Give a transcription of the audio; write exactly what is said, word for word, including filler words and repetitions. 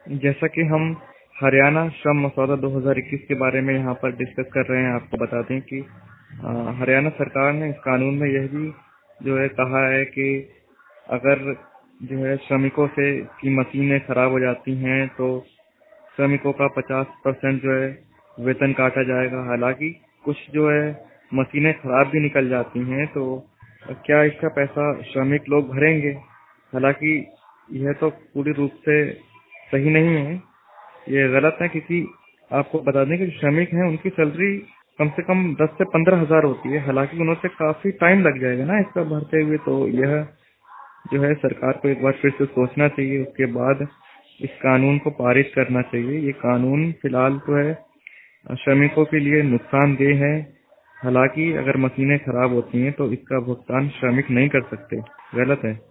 जैसा कि हम हरियाणा श्रम मसौदा दो हज़ार इक्कीस के बारे में यहाँ पर डिस्कस कर रहे हैं, आपको बता दें कि अ, हरियाणा सरकार ने इस कानून में यह भी जो है कहा है कि अगर जो है श्रमिकों से की मशीनें खराब हो जाती हैं तो श्रमिकों का पचास परसेंट जो है वेतन काटा जाएगा। हालांकि कुछ जो है मशीनें खराब भी निकल जाती हैं तो क्या इसका पैसा श्रमिक लोग भरेंगे? हालांकि यह तो पूरी रूप से सही नहीं है, ये गलत है, क्योंकि आपको बता दें कि जो श्रमिक हैं उनकी सैलरी कम से कम दस से पंद्रह हजार होती है। हालांकि उनसे काफी टाइम लग जाएगा ना इसका भरते हुए, तो यह जो है सरकार को एक बार फिर से सोचना चाहिए, उसके बाद इस कानून को पारित करना चाहिए। ये कानून फिलहाल तो है श्रमिकों के लिए नुकसानदेह है। हालांकि अगर मशीनें खराब होती हैं तो इसका भुगतान श्रमिक नहीं कर सकते। गलत है।